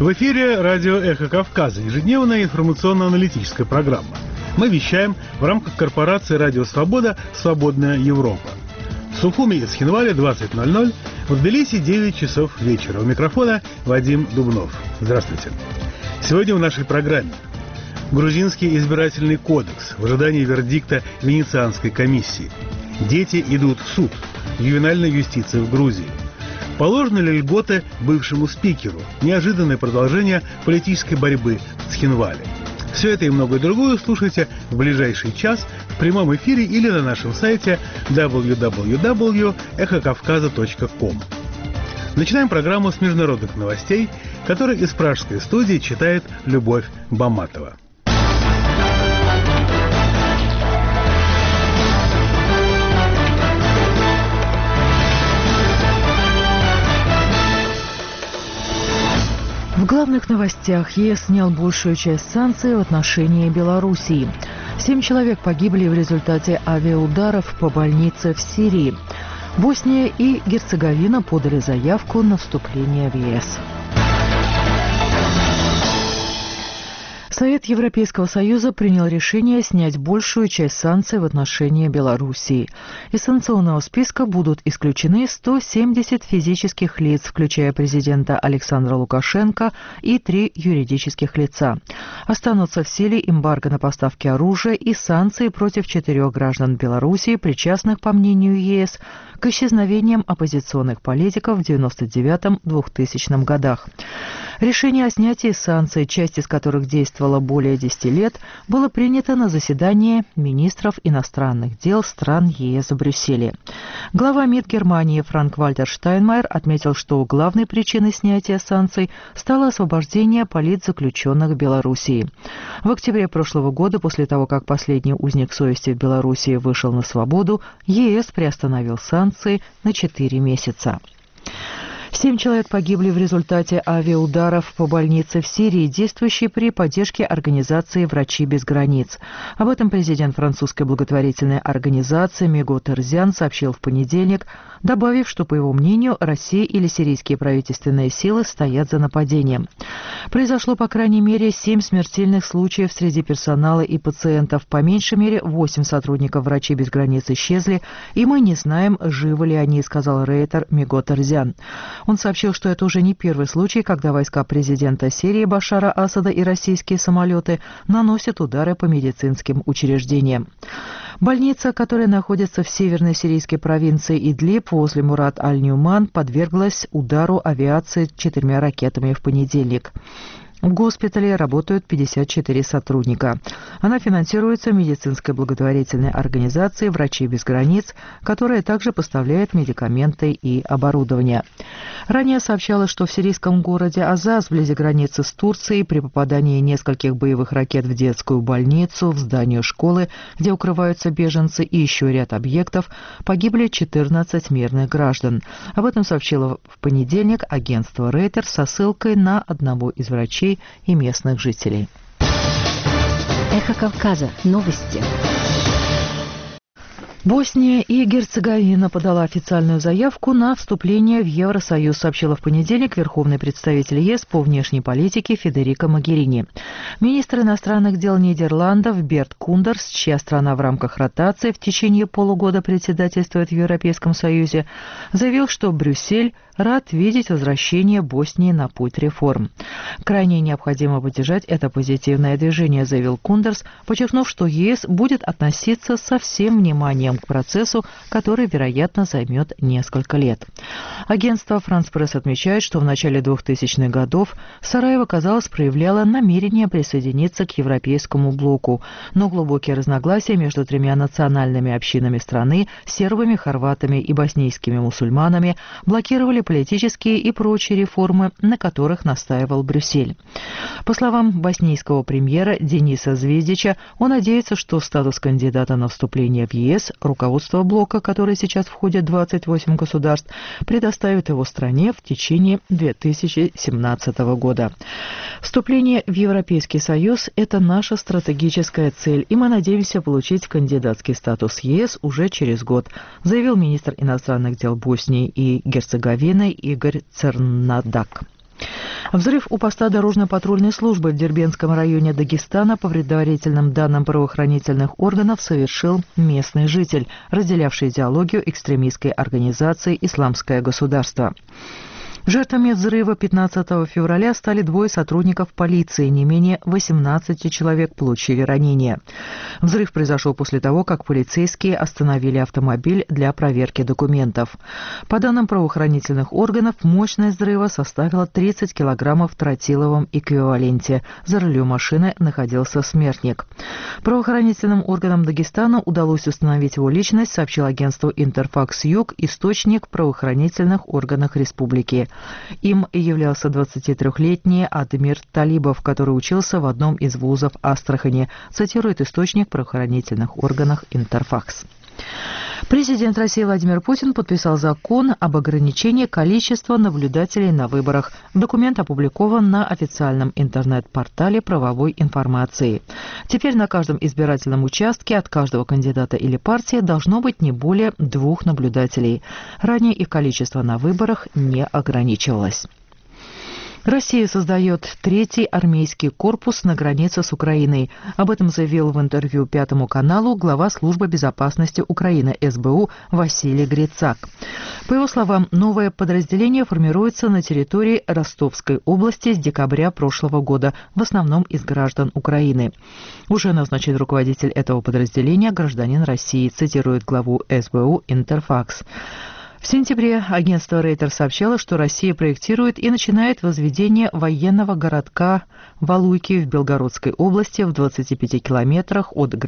В эфире радио «Эхо Кавказа», ежедневная информационно-аналитическая программа. Мы вещаем в рамках корпорации «Радио Свобода. Свободная Европа». В Сухуми и Цхинвале 20:00, в Тбилиси 9 часов вечера. У микрофона Вадим Дубнов. Здравствуйте. Сегодня в нашей программе грузинский избирательный кодекс в ожидании вердикта Венецианской комиссии. Дети идут в суд. Ювенальная юстиция в Грузии. Положены ли льготы бывшему спикеру? Неожиданное продолжение политической борьбы в Цхинвале. Все это и многое другое слушайте в ближайший час в прямом эфире или на нашем сайте www.эхокавказа.ком. Начинаем программу с международных новостей, которые из пражской студии читает Любовь Баматова. В главных новостях: ЕС снял большую часть санкций в отношении Белоруссии. 7 человек погибли в результате авиаударов по больнице в Сирии. Босния и Герцеговина подали заявку на вступление в ЕС. Совет Европейского Союза принял решение снять большую часть санкций в отношении Белоруссии. Из санкционного списка будут исключены 170 физических лиц, включая президента Александра Лукашенко, и 3 юридических лица. Останутся в силе эмбарго на поставки оружия и санкции против 4 граждан Белоруссии, причастных, по мнению ЕС, к исчезновениям оппозиционных политиков в 1999-2000 годах. Решение о снятии санкций, часть из которых действовала более 10 лет, было принято на заседании министров иностранных дел стран ЕС в Брюсселе. Глава МИД Германии Франк-Вальтер Штайнмайер отметил, что главной причиной снятия санкций стало освобождение политзаключенных в Белоруссии. В октябре прошлого года, после того, как последний узник совести в Белоруссии вышел на свободу, ЕС приостановил санкции на 4 месяца. 7 человек погибли в результате авиаударов по больнице в Сирии, действующей при поддержке организации «Врачи без границ». Об этом президент французской благотворительной организации Миго Терзиан сообщил в понедельник, добавив, что, по его мнению, Россия или сирийские правительственные силы стоят за нападением. Произошло, по крайней мере, 7 смертельных случаев среди персонала и пациентов. По меньшей мере, 8 сотрудников «Врачи без границ» исчезли, и мы не знаем, живы ли они, сказал рейтер Миго Терзиан. Он сообщил, что это уже не первый случай, когда войска президента Сирии Башара Асада и российские самолеты наносят удары по медицинским учреждениям. Больница, которая находится в северной сирийской провинции Идлиб возле Мурат-аль-Ньюман, подверглась удару авиации 4 ракетами в понедельник. В госпитале работают 54 сотрудника. Она финансируется медицинской благотворительной организацией «Врачи без границ», которая также поставляет медикаменты и оборудование. Ранее сообщалось, что в сирийском городе Азаз, вблизи границы с Турцией, при попадании нескольких боевых ракет в детскую больницу, в здание школы, где укрываются беженцы, и еще ряд объектов, погибли 14 мирных граждан. Об этом сообщило в понедельник агентство Reuters со ссылкой на одного из врачей и местных жителей. Эхо Кавказа. Новости. Босния и Герцеговина подала официальную заявку на вступление в Евросоюз, сообщила в понедельник верховный представитель ЕС по внешней политике Федерика Могерини. Министр иностранных дел Нидерландов Берт Кундерс, чья страна в рамках ротации в течение полугода председательствует в Европейском Союзе, заявил, что Брюссель рад видеть возвращение Боснии на путь реформ. Крайне необходимо поддержать это позитивное движение, заявил Кундерс, подчеркнув, что ЕС будет относиться со всем вниманием к процессу, который, вероятно, займет несколько лет. Агентство «Франс Пресс» отмечает, что в начале 2000-х годов Сараево, казалось, проявляло намерение присоединиться к европейскому блоку, но глубокие разногласия между 3 национальными общинами страны – сербами, хорватами и боснийскими мусульманами – блокировали политические и прочие реформы, на которых настаивал Брюссель. По словам боснийского премьера Дениса Звездича, он надеется, что статус кандидата на вступление в ЕС руководство блока, который сейчас входит в 28 государств, предоставит его стране в течение 2017 года. Вступление в Европейский Союз – это наша стратегическая цель, и мы надеемся получить кандидатский статус ЕС уже через год, заявил министр иностранных дел Боснии и Герцеговины Игорь Цернадак. Взрыв у поста дорожно-патрульной службы в Дербентском районе Дагестана по предварительным данным правоохранительных органов совершил местный житель, разделявший идеологию экстремистской организации «Исламское государство». Жертвами взрыва 15 февраля стали двое сотрудников полиции, не менее 18 человек получили ранения. Взрыв произошел после того, как полицейские остановили автомобиль для проверки документов. По данным правоохранительных органов, мощность взрыва составила 30 килограммов в тротиловом эквиваленте. За рулем машины находился смертник. Правоохранительным органам Дагестана удалось установить его личность, сообщил агентству «Интерфакс-Юг», источник в правоохранительных органах республики. Им являлся 23-летний Адмир Талибов, который учился в одном из вузов Астрахани, цитирует источник в правоохранительных органах «Интерфакс». Президент России Владимир Путин подписал закон об ограничении количества наблюдателей на выборах. Документ опубликован на официальном интернет-портале правовой информации. Теперь на каждом избирательном участке от каждого кандидата или партии должно быть не более 2 наблюдателей. Ранее их количество на выборах не ограничивалось. Россия создает 3-й армейский корпус на границе с Украиной. Об этом заявил в интервью Пятому каналу глава Службы безопасности Украины СБУ Василий Грицак. По его словам, новое подразделение формируется на территории Ростовской области с декабря прошлого года, в основном из граждан Украины. Уже назначен руководитель этого подразделения гражданин России, цитирует главу СБУ Интерфакс. В сентябре агентство Рейтер сообщало, что Россия проектирует и начинает возведение военного городка Валуйки в Белгородской области в 25 километрах от